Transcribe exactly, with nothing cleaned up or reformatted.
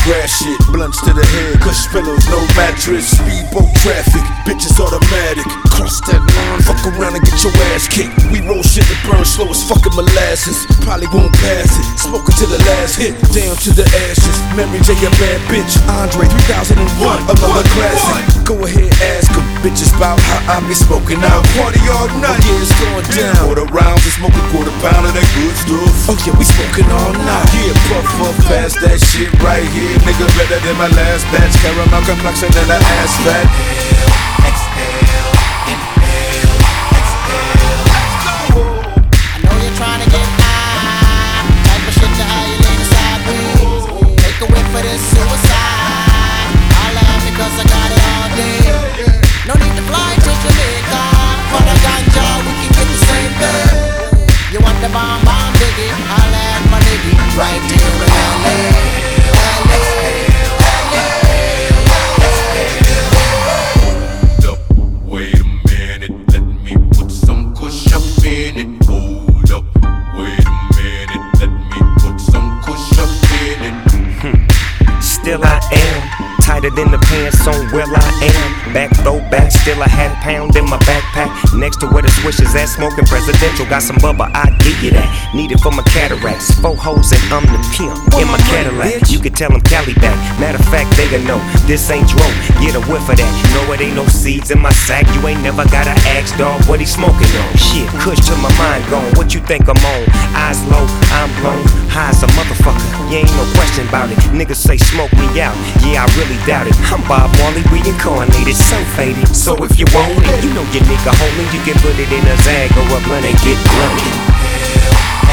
grass shit, blunts to the head, cush pillows, no mattress. Speedboat traffic, bitches automatic. Cross that line, fuck around and get your ass kicked. We roll shit that burn slow as fucking molasses. Probably won't pass it, smoking to the last hit, down to the ashes. Mary J a bad bitch, Andre three thousand one, another classic. Go ahead, ask them bitches about how I be smoking out. Party all night, yeah, it's going down. Quarter rounds and smoke a quarter pound of that good stuff. Oh yeah, we smoking all night. Yeah, puff puff past that shit right here. Nigga better than my last batch. Caramel complexion and an ass fat. Right here in L A. Hold up, wait a minute, let me put some kush up in it. Hold up, wait a minute, let me put some kush up in it. Still I am tighter than the pants on where I am. Back throwback, still a half pound in my backpack. Next to where the swishers at, smoking presidential. Got some bubba, I give you that. Need it for my cataracts. Four hoes and I'm the pimp in my Cadillac. You can tell them Cali back. Matter of fact, they gon' know this ain't dro. Get a whiff of that. No, it ain't no seeds in my sack. You ain't never gotta ask, dog, what he smoking on. Shit, kush to my mind gone. What you think I'm on? Eyes low, I'm blown. High as a motherfucker. You ain't no question about it. Niggas say smoke me out. Yeah, I really doubt it. I'm Bob Marley reincarnated, so faded. So if you want it, you know your nigga homie. You can put it in a Zag or a blunt and get blunted.